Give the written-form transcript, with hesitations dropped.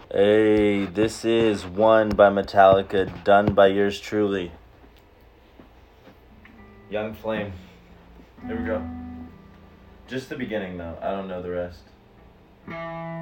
Hey, this is One by Metallica, done by yours truly. Young Flame. Here we go. Just the beginning, though. I don't know the rest.